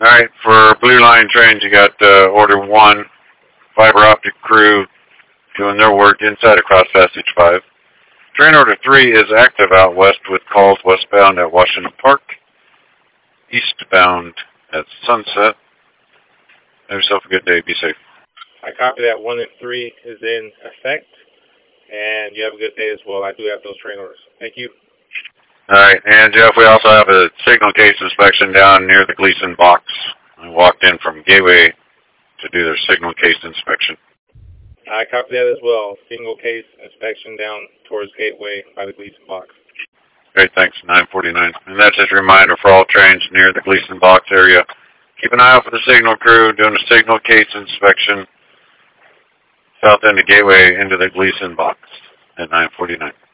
Alright, for Blue Line trains, you got Order 1, fiber optic crew doing their work inside of Cross Passage 5. Train Order 3 is active out west with calls westbound at Washington Park, eastbound at Sunset. Have yourself a good day. Be safe. I copy that. 1 and 3 is in effect, and you have a good day as well. I do have those train orders. Thank you. Alright, and Jeff, we also have a signal case inspection down near the Gleason box. I walked in from Gateway to do their signal case inspection. I copy that as well. Single case inspection down towards Gateway by the Gleason box. Great, thanks. 949. And that's just a reminder for all trains near the Gleason box area. Keep an eye out for the signal crew doing a signal case inspection south end of Gateway into the Gleason box at 949.